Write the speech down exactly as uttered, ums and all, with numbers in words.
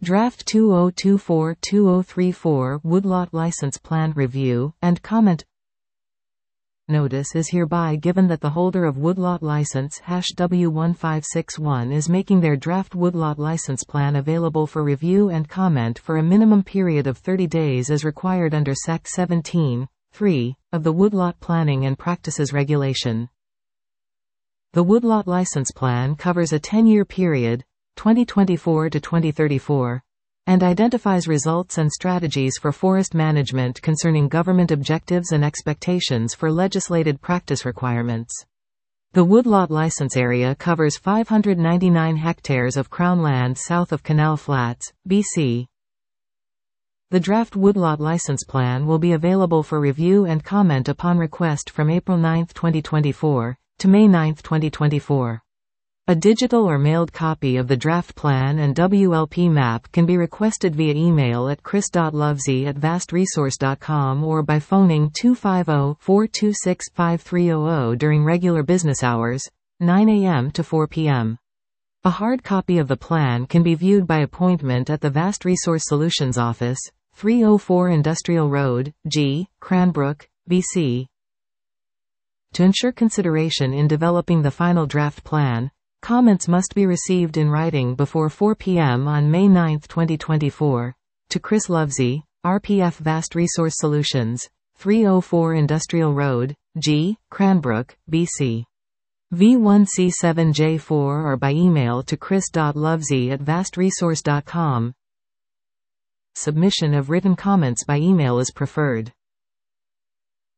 Draft two oh two four dash two oh three four Woodlot License Plan Review and Comment. Notice is hereby given that the holder of Woodlot License W one five six one is making their draft Woodlot License Plan available for review and comment for a minimum period of thirty days as required under Sec seventeen, three, of the Woodlot Planning and Practices Regulation. The Woodlot License Plan covers a ten-year period, twenty twenty-four to twenty thirty-four, and identifies results and strategies for forest management concerning government objectives and expectations for legislated practice requirements. The Woodlot license area covers five hundred ninety-nine hectares of Crown land south of Canal Flats, B C. The draft Woodlot License Plan will be available for review and comment upon request from April ninth twenty twenty-four, to May ninth twenty twenty-four. A digital or mailed copy of the draft plan and W L P map can be requested via email at chris dot lovesey at vast resource dot com or by phoning two five zero, four two six, five three zero zero during regular business hours, nine a m to four p m A hard copy of the plan can be viewed by appointment at the Vast Resource Solutions Office, three oh four Industrial Road, G, Cranbrook, B C. To ensure consideration in developing the final draft plan, comments must be received in writing before four p m on May ninth twenty twenty-four, to Chris Lovesey, R P F Vast Resource Solutions, three oh four Industrial Road, G, Cranbrook, B C. V one C seven J four or by email to chris dot lovesey at vast resource dot com. Submission of written comments by email is preferred.